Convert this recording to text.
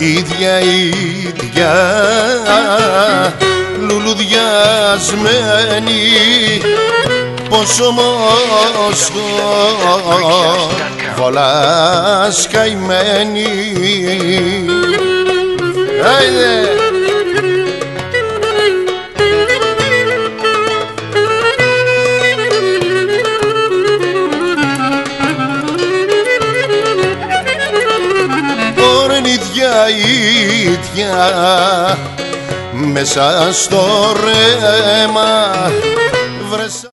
ίδια λουλουδιασμένη, πως όμως βολάς καημένη. Άιντε! Ίδια μέσα στο ρέμα βρες